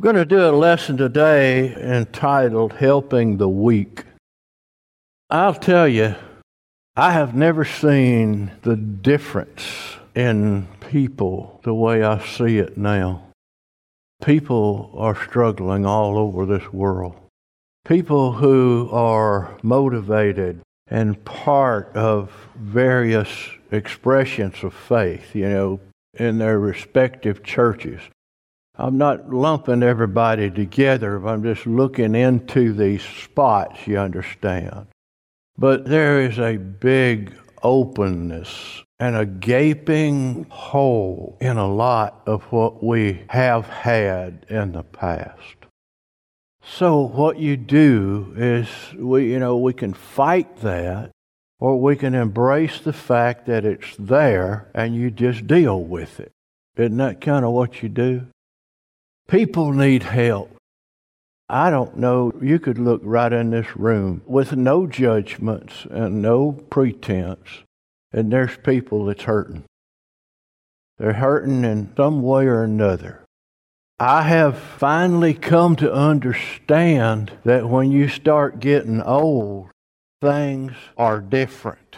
We're going to do a lesson today entitled Helping the Weak. I'll tell you, I have never seen the difference in people the way I see it now. People are struggling all over this world. People who are motivated and part of various expressions of faith, in their respective churches. I'm not lumping everybody together, but I'm just looking into these spots, you understand. But there is a big openness and a gaping hole in a lot of what we have had in the past. So what you do is we can fight that, or we can embrace the fact that it's there and you just deal with it. Isn't that kind of what you do? People need help. I don't know, you could look right in this room with no judgments and no pretense, and there's people that's hurting. They're hurting in some way or another. I have finally come to understand that when you start getting old, things are different.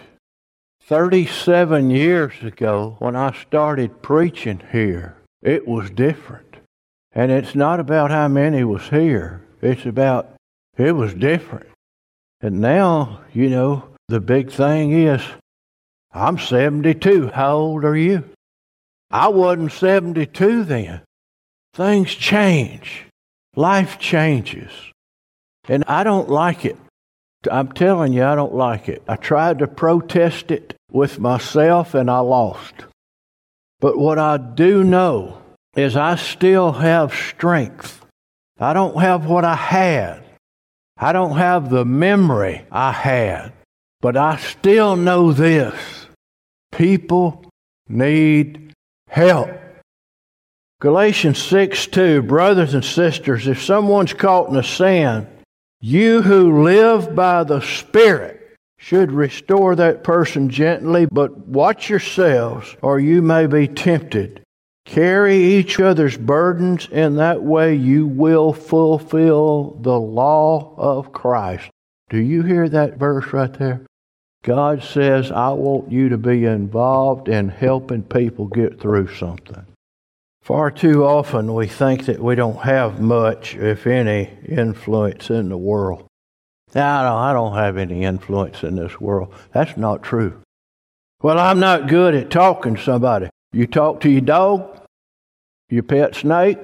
37 years ago, when I started preaching here, it was different. And it's not about how many was here. It's about, it was different. And now, the big thing is, I'm 72. How old are you? I wasn't 72 then. Things change. Life changes. And I don't like it. I'm telling you, I don't like it. I tried to protest it with myself and I lost. But what I do know is I still have strength. I don't have what I had. I don't have the memory I had. But I still know this. People need help. Galatians 6:2, brothers and sisters, if someone's caught in a sin, you who live by the Spirit should restore that person gently, but watch yourselves, or you may be tempted. Carry each other's burdens, in that way you will fulfill the law of Christ. Do you hear that verse right there? God says, I want you to be involved in helping people get through something. Far too often we think that we don't have much, if any, influence in the world. Now, I don't have any influence in this world. That's not true. Well, I'm not good at talking to somebody. You talk to your dog, your pet snake.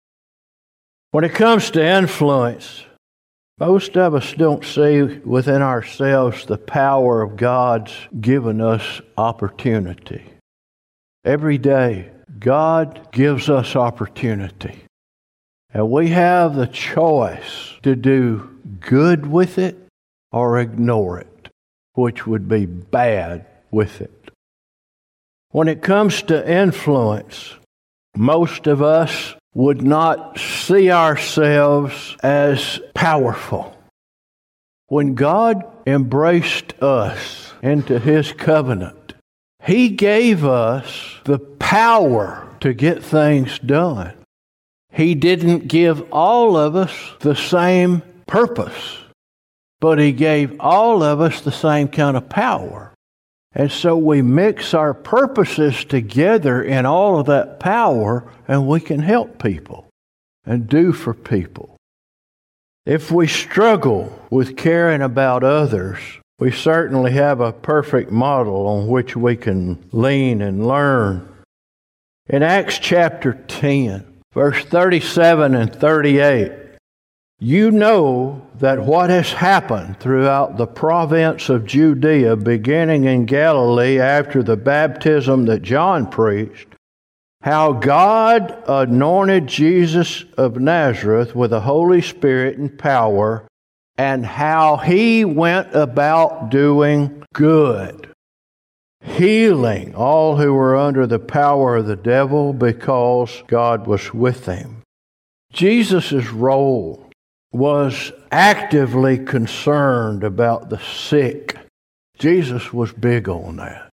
When it comes to influence, most of us don't see within ourselves the power of God's given us opportunity. Every day, God gives us opportunity. And we have the choice to do good with it or ignore it, which would be bad with it. When it comes to influence, most of us would not see ourselves as powerful. When God embraced us into His covenant, He gave us the power to get things done. He didn't give all of us the same purpose, but He gave all of us the same kind of power. And so we mix our purposes together in all of that power, and we can help people and do for people. If we struggle with caring about others, we certainly have a perfect model on which we can lean and learn. In Acts chapter 10, verse 37 and 38, you know that what has happened throughout the province of Judea, beginning in Galilee after the baptism that John preached, how God anointed Jesus of Nazareth with the Holy Spirit and power, and how He went about doing good, healing all who were under the power of the devil, because God was with Him. Jesus' role was actively concerned about the sick. Jesus was big on that.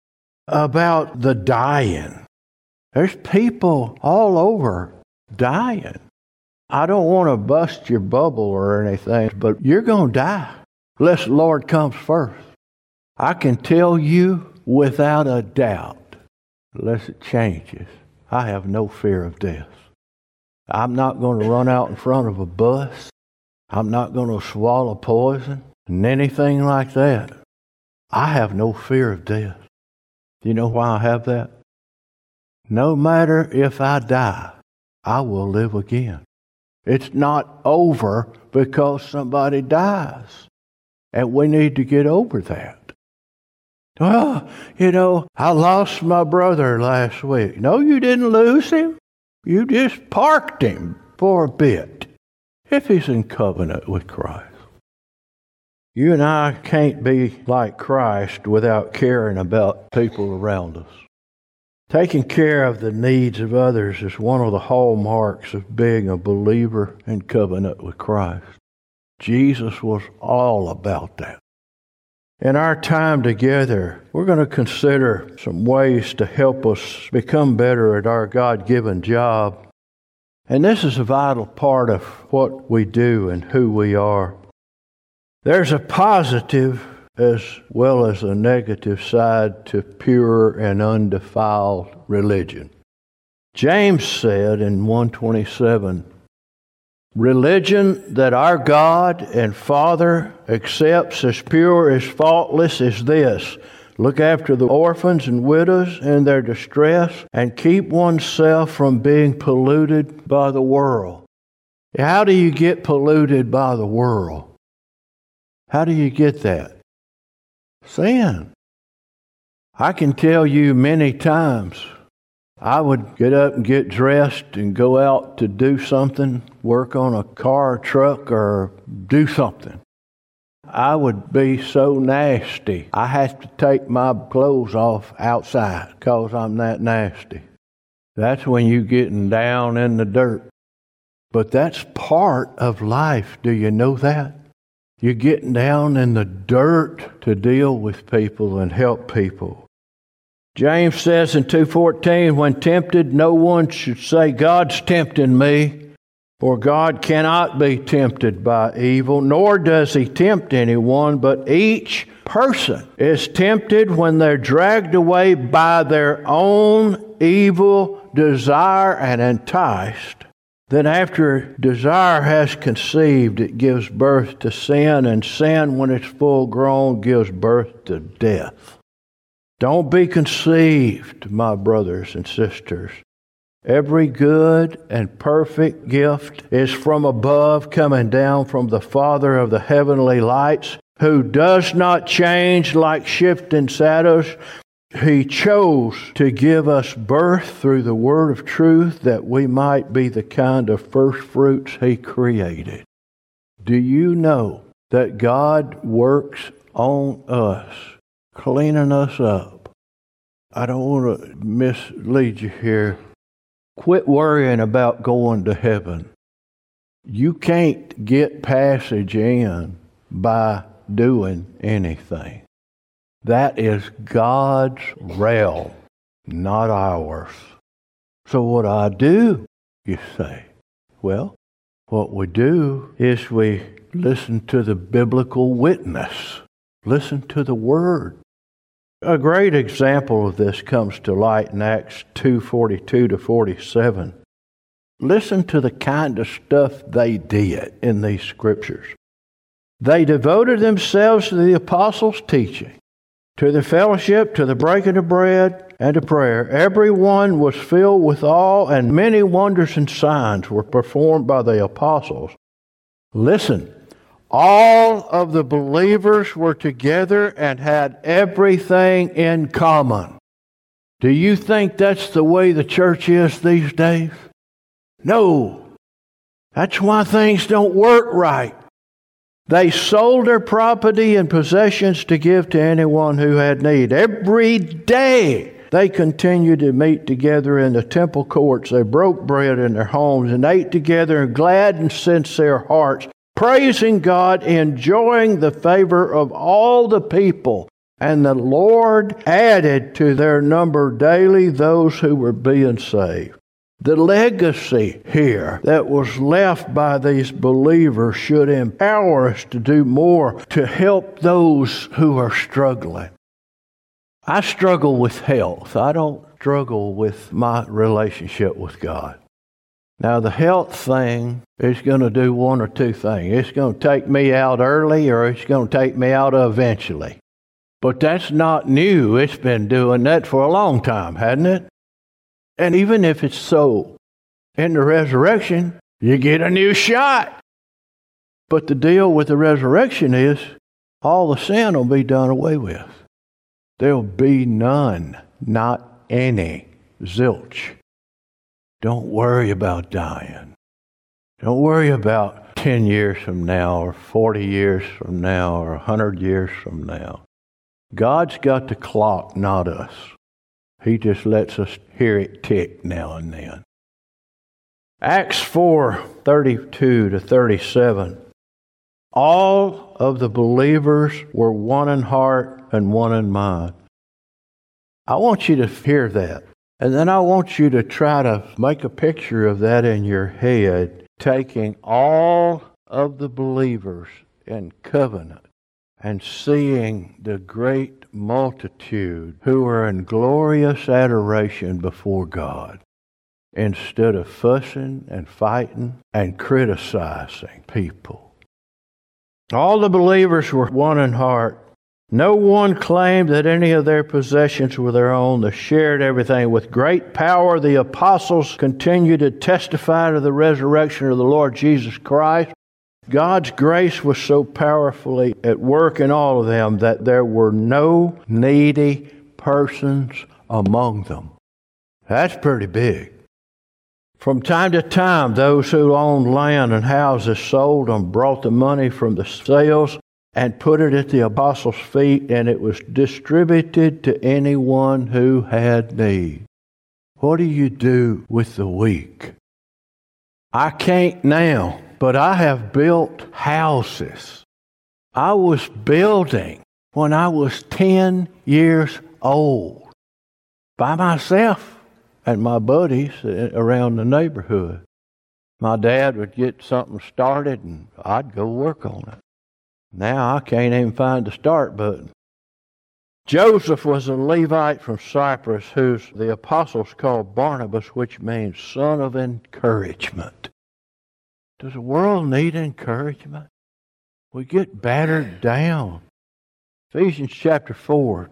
About the dying. There's people all over dying. I don't want to bust your bubble or anything, but you're going to die unless the Lord comes first. I can tell you without a doubt, unless it changes, I have no fear of death. I'm not going to run out in front of a bus. I'm not going to swallow poison and anything like that. I have no fear of death. Do you know why I have that? No matter if I die, I will live again. It's not over because somebody dies. And we need to get over that. Well, I lost my brother last week. No, you didn't lose him. You just parked him for a bit. If he's in covenant with Christ. You and I can't be like Christ without caring about people around us. Taking care of the needs of others is one of the hallmarks of being a believer in covenant with Christ. Jesus was all about that. In our time together, we're going to consider some ways to help us become better at our God-given job. And this is a vital part of what we do and who we are. There's a positive as well as a negative side to pure and undefiled religion. James said in 1:27, religion that our God and Father accepts as pure, as faultless as this: look after the orphans and widows in their distress and keep oneself from being polluted by the world. How do you get polluted by the world? How do you get that? Sin. I can tell you many times I would get up and get dressed and go out to do something, work on a car or truck or do something. I would be so nasty. I have to take my clothes off outside because I'm that nasty. That's when you're getting down in the dirt. But that's part of life. Do you know that? You're getting down in the dirt to deal with people and help people. James says in 2:14, when tempted, no one should say, God's tempting me. For God cannot be tempted by evil, nor does he tempt anyone, but each person is tempted when they're dragged away by their own evil desire and enticed. Then after desire has conceived, it gives birth to sin, and sin, when it's full grown, gives birth to death. Don't be conceived, my brothers and sisters. Every good and perfect gift is from above, coming down from the Father of the heavenly lights, who does not change like shifting shadows. He chose to give us birth through the word of truth that we might be the kind of first fruits he created. Do you know that God works on us, cleaning us up? I don't want to mislead you here. Quit worrying about going to heaven. You can't get passage in by doing anything. That is God's realm, not ours. So what do I do, you say? Well, what we do is we listen to the biblical witness. Listen to the Word. A great example of this comes to light in Acts 2:42-47. Listen to the kind of stuff they did in these scriptures. They devoted themselves to the apostles' teaching, to the fellowship, to the breaking of bread, and to prayer. Everyone was filled with awe, and many wonders and signs were performed by the apostles. Listen, all of the believers were together and had everything in common. Do you think that's the way the church is these days? No. That's why things don't work right. They sold their property and possessions to give to anyone who had need. Every day they continued to meet together in the temple courts. They broke bread in their homes and ate together in glad and sincere hearts, praising God, enjoying the favor of all the people. And the Lord added to their number daily those who were being saved. The legacy here that was left by these believers should empower us to do more to help those who are struggling. I struggle with health. I don't struggle with my relationship with God. Now, the health thing is going to do one or two things. It's going to take me out early, or it's going to take me out eventually. But that's not new. It's been doing that for a long time, hasn't it? And even if it's so, in the resurrection, you get a new shot. But the deal with the resurrection is all the sin will be done away with. There'll be none, not any, zilch. Don't worry about dying. Don't worry about 10 years from now, or 40 years from now, or 100 years from now. God's got the clock, not us. He just lets us hear it tick now and then. Acts 4:32-37. All of the believers were one in heart and one in mind. I want you to hear that. And then I want you to try to make a picture of that in your head, taking all of the believers in covenant and seeing the great multitude who are in glorious adoration before God, instead of fussing and fighting and criticizing people. All the believers were one in heart. No one claimed that any of their possessions were their own. They shared everything. With great power, the apostles continued to testify to the resurrection of the Lord Jesus Christ. God's grace was so powerfully at work in all of them that there were no needy persons among them. That's pretty big. From time to time, those who owned land and houses sold them, brought the money from the sales, and put it at the apostles' feet, and it was distributed to anyone who had need. What do you do with the weak? I can't now, but I have built houses. I was building when I was 10 years old by myself and my buddies around the neighborhood. My dad would get something started and I'd go work on it. Now I can't even find the start button. Joseph was a Levite from Cyprus, who the apostles called Barnabas, which means son of encouragement. Does the world need encouragement? We get battered down. Ephesians chapter 4,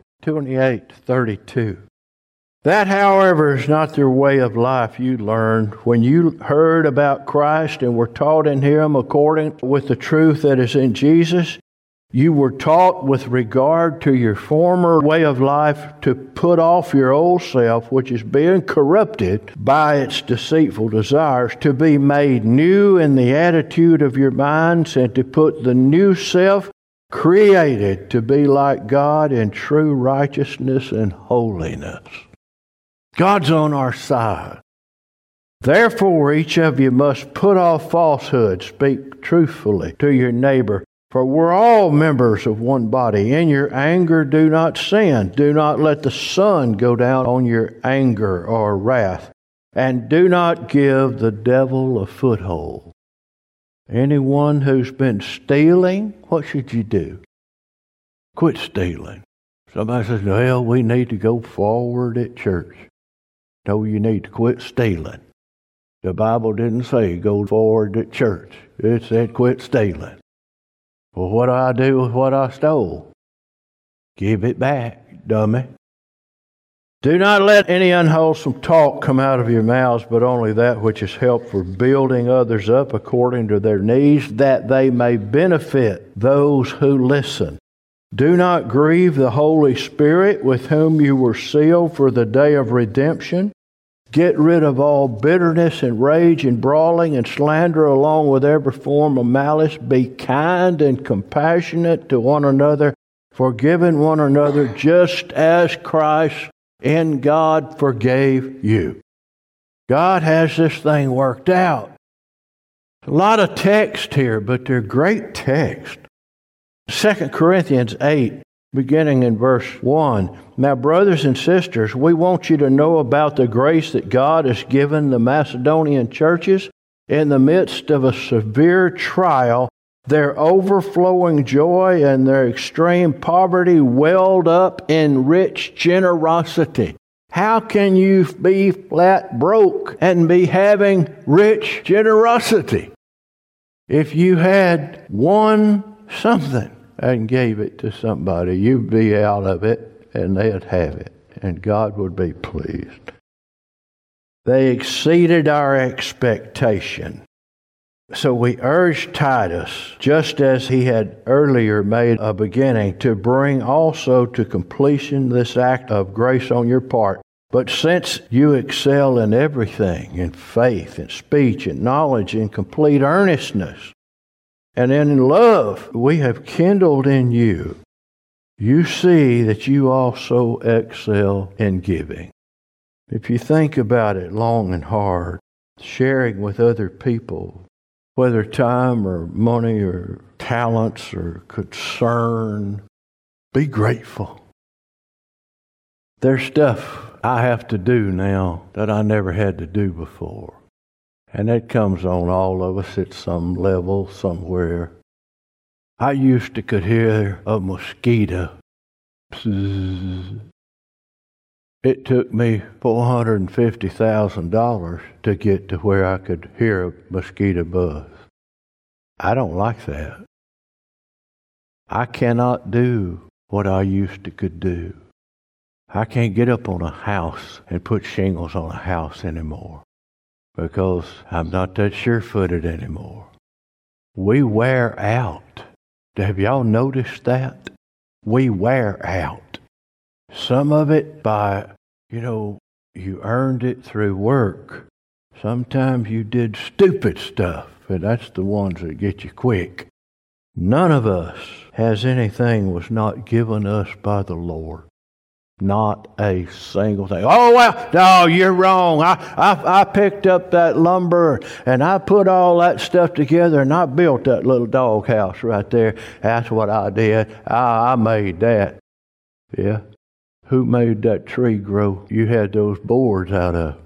28-32. That, however, is not their way of life you learned when you heard about Christ and were taught in Him according with the truth that is in Jesus. You were taught with regard to your former way of life to put off your old self, which is being corrupted by its deceitful desires, to be made new in the attitude of your minds, and to put the new self created to be like God in true righteousness and holiness. God's on our side. Therefore, each of you must put off falsehood, speak truthfully to your neighbor, for we're all members of one body. In your anger, do not sin. Do not let the sun go down on your anger or wrath. And do not give the devil a foothold. Anyone who's been stealing, what should you do? Quit stealing. Somebody says, well, we need to go forward at church. No, you need to quit stealing. The Bible didn't say go forward at church. It said quit stealing. Well, what do I do with what I stole? Give it back, dummy. Do not let any unwholesome talk come out of your mouths, but only that which is helpful for building others up according to their needs, that they may benefit those who listen. Do not grieve the Holy Spirit, with whom you were sealed for the day of redemption. Get rid of all bitterness and rage and brawling and slander, along with every form of malice. Be kind and compassionate to one another, forgiving one another, just as Christ in God forgave you. God has this thing worked out. A lot of text here, but they're great text. 2 Corinthians 8, beginning in verse 1. Now, brothers and sisters, we want you to know about the grace that God has given the Macedonian churches in the midst of a severe trial. Their overflowing joy and their extreme poverty welled up in rich generosity. How can you be flat broke and be having rich generosity? If you had won something and gave it to somebody, you'd be out of it and they'd have it, and God would be pleased. They exceeded our expectation. So we urge Titus, just as he had earlier made a beginning, to bring also to completion this act of grace on your part. But since you excel in everything, in faith, in speech, in knowledge, in complete earnestness, and in love we have kindled in you, you see that you also excel in giving. If you think about it long and hard, sharing with other people, whether time or money or talents or concern, be grateful. There's stuff I have to do now that I never had to do before. And that comes on all of us at some level, somewhere. I used to could hear a mosquito. Bzzz. It took me $450,000 to get to where I could hear a mosquito buzz. I don't like that. I cannot do what I used to could do. I can't get up on a house and put shingles on a house anymore because I'm not that sure-footed anymore. We wear out. Have y'all noticed that? We wear out. Some of it by, you earned it through work. Sometimes you did stupid stuff, and that's the ones that get you quick. None of us has anything was not given us by the Lord. Not a single thing. Oh, well, no, you're wrong. I picked up that lumber and I put all that stuff together and I built that little doghouse right there. That's what I did. I made that. Yeah. Who made that tree grow? You had those boards out of.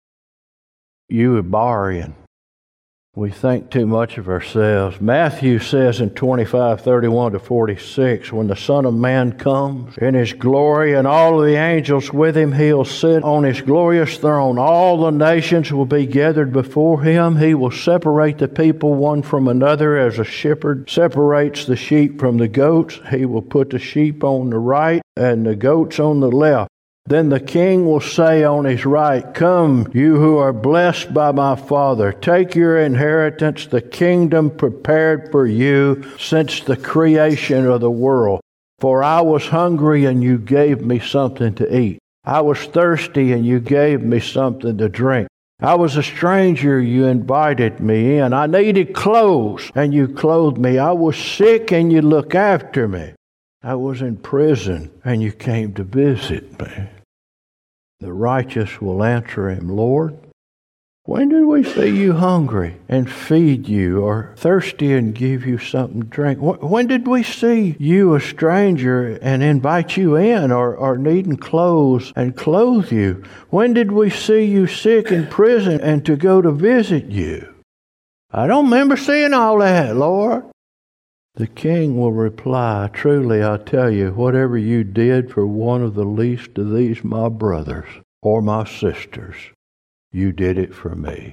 You were borrowing. We think too much of ourselves. Matthew says in 25:31-46, when the Son of Man comes in his glory and all of the angels with him, he'll sit on his glorious throne. All the nations will be gathered before him. He will separate the people one from another as a shepherd separates the sheep from the goats. He will put the sheep on the right and the goats on the left. Then the King will say on his right, "Come, you who are blessed by my Father, take your inheritance, the kingdom prepared for you since the creation of the world. For I was hungry and you gave me something to eat. I was thirsty and you gave me something to drink. I was a stranger, you invited me in. I needed clothes and you clothed me. I was sick and you looked after me. I was in prison and you came to visit me." The righteous will answer him, "Lord, when did we see you hungry and feed you, or thirsty and give you something to drink? When did we see you a stranger and invite you in, or needing clothes and clothe you? When did we see you sick in prison and to go to visit you? I don't remember seeing all that, Lord." The King will reply, "Truly I tell you, whatever you did for one of the least of these my brothers or my sisters, you did it for me."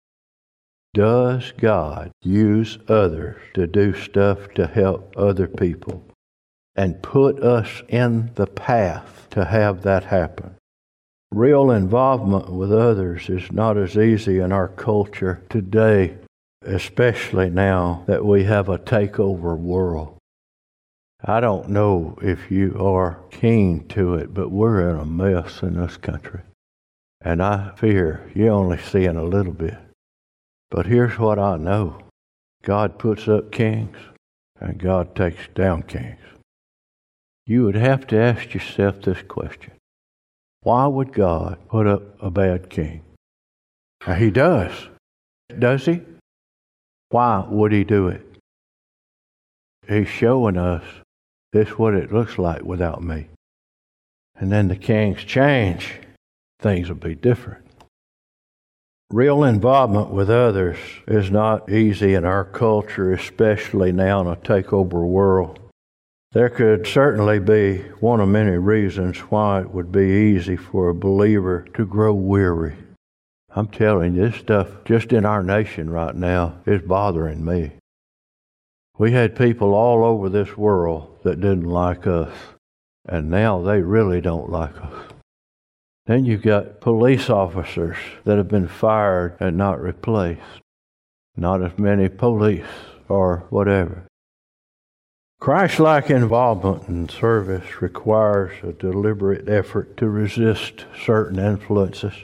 Does God use others to do stuff to help other people and put us in the path to have that happen? Real involvement with others is not as easy in our culture today, especially now that we have a takeover world. I don't know if you are keen to it, but we're in a mess in this country. And I fear you're only seeing a little bit. But here's what I know. God puts up kings and God takes down kings. You would have to ask yourself this question. Why would God put up a bad king? Now, he does. Does he? Why would he do it? He's showing us This is what it looks like without me. And then the kings change. Things will be different. Real involvement with others is not easy in our culture, especially now in a takeover world. There could certainly be one of many reasons why it would be easy for a believer to grow weary. I'm telling you, this stuff just in our nation right now is bothering me. We had people all over this world that didn't like us, and now they really don't like us. Then you've got police officers that have been fired and not replaced. Not as many police or whatever. Christ-like involvement in service requires a deliberate effort to resist certain influences.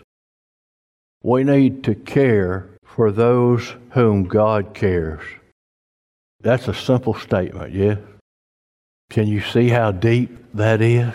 We need to care for those whom God cares. That's a simple statement, yes? Can you see how deep that is?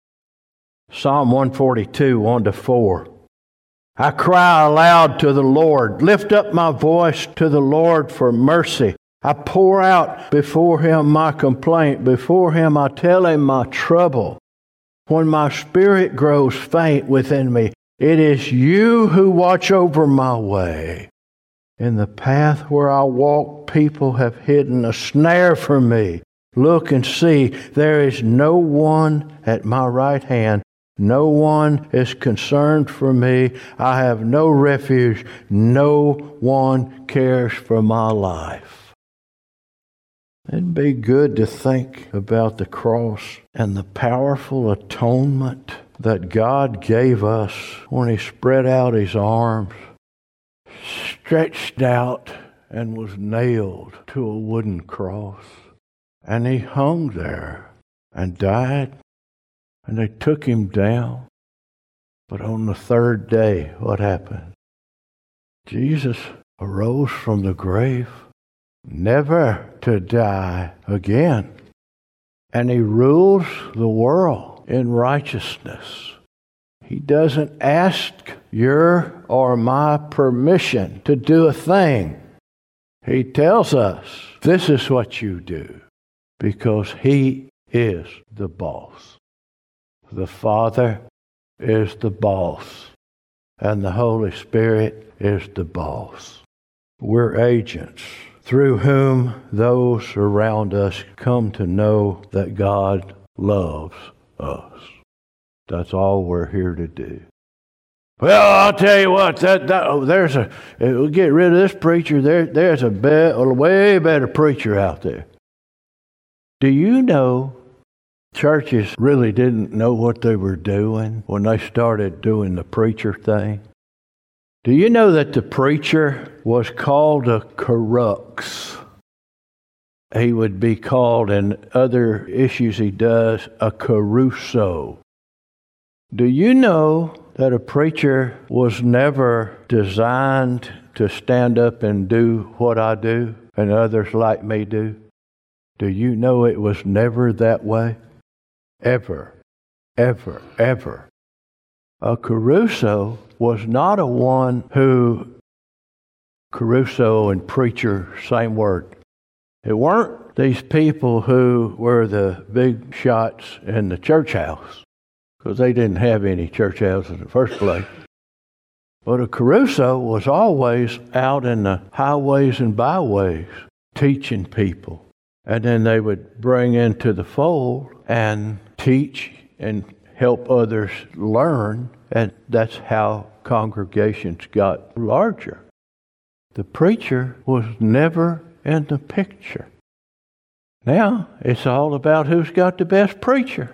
Psalm 142, 1-4. I cry aloud to the Lord, lift up my voice to the Lord for mercy. I pour out before Him my complaint. Before Him I tell Him my trouble. When my spirit grows faint within me, it is You who watch over my way. In the path where I walk, people have hidden a snare for me. Look and see, there is no one at my right hand. No one is concerned for me. I have no refuge. No one cares for my life. It'd be good to think about the cross and the powerful atonement that God gave us when He spread out His arms, stretched out, and was nailed to a wooden cross. And He hung there and died. And they took Him down. But on the third day, what happened? Jesus arose from the grave, never to die again. And He rules the world in righteousness. He doesn't ask your or my permission to do a thing. He tells us, this is what you do, because He is the boss. The Father is the boss, and the Holy Spirit is the boss. We're agents through whom those around us come to know that God loves us. That's all we're here to do. Well, I'll tell you what, we'll get rid of this preacher. There's a way better preacher out there. Do you know churches really didn't know what they were doing when they started doing the preacher thing? Do you know that the preacher was called a crux? He would be called, in other issues he does, a caruso. Do you know that a preacher was never designed to stand up and do what I do and others like me do? Do you know it was never that way? Ever, ever, ever. A caruso was not a one who, caruso and preacher, same word. It weren't these people who were the big shots in the church house, because they didn't have any church houses in the first place. But a caruso was always out in the highways and byways teaching people. And then they would bring into the fold and teach and help others learn. And that's how congregations got larger. The preacher was never in the picture. Now it's all about who's got the best preacher.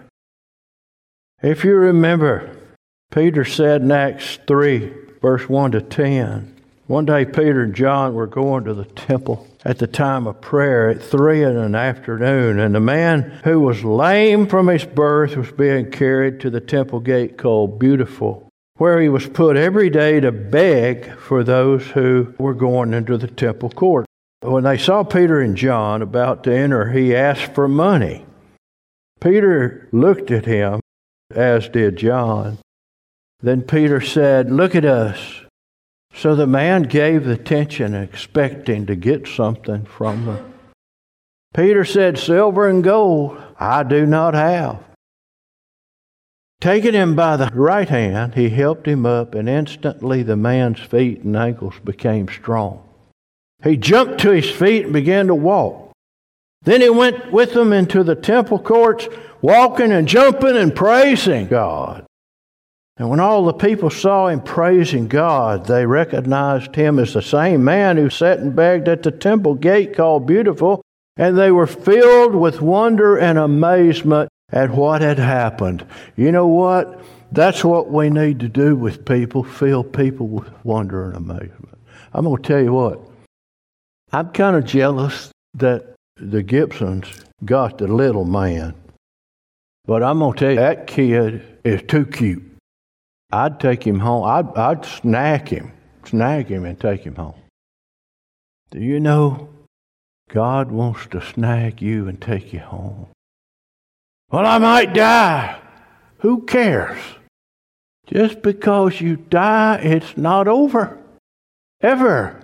If you remember, Peter said in Acts 3, verse 1-10, one day Peter and John were going to the temple at the time of prayer at 3 in the afternoon, and the man who was lame from his birth was being carried to the temple gate called Beautiful, where he was put every day to beg for those who were going into the temple court. When they saw Peter and John about to enter, he asked for money. Peter looked at him, as did John. Then Peter said, "Look at us." So the man gave the attention, expecting to get something from them. Peter said, "Silver and gold I do not have." Taking him by the right hand, he helped him up, and instantly the man's feet and ankles became strong. He jumped to his feet and began to walk. Then he went with them into the temple courts, walking and jumping and praising God. And when all the people saw him praising God, they recognized him as the same man who sat and begged at the temple gate called Beautiful, and they were filled with wonder and amazement at what had happened. You know what? That's what we need to do with people, fill people with wonder and amazement. I'm going to tell you what. I'm kind of jealous that the Gibsons got the little man. But I'm going to tell you, that kid is too cute. I'd take him home. I'd snag him and take him home. Do you know God wants to snag you and take you home? Well, I might die. Who cares? Just because you die, it's not over. Ever.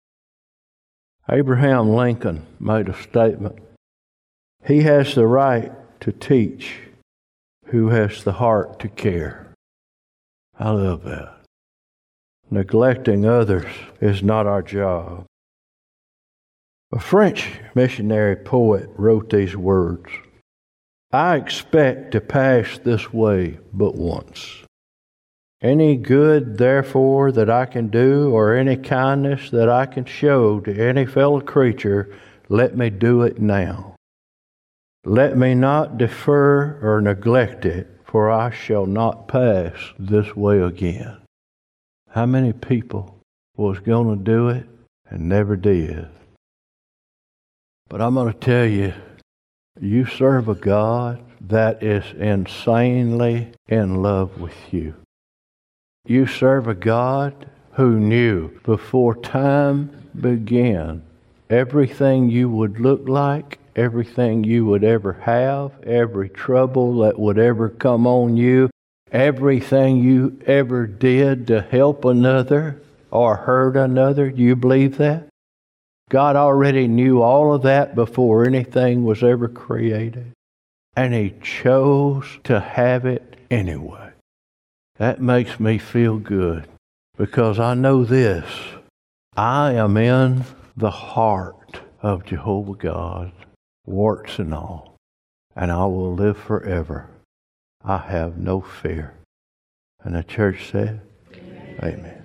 Abraham Lincoln made a statement. He has the right to teach who has the heart to care. I love that. Neglecting others is not our job. A French missionary poet wrote these words: "I expect to pass this way but once. Any good, therefore, that I can do, or any kindness that I can show to any fellow creature, let me do it now. Let me not defer or neglect it, for I shall not pass this way again." How many people was going to do it and never did? But I'm going to tell you, you serve a God that is insanely in love with you. You serve a God who knew before time began everything you would look like, everything you would ever have, every trouble that would ever come on you, everything you ever did to help another or hurt another. Do you believe that? God already knew all of that before anything was ever created. And He chose to have it anyway. That makes me feel good, because I know this: I am in the heart of Jehovah God, warts and all, and I will live forever. I have no fear. And the church said, Amen. Amen.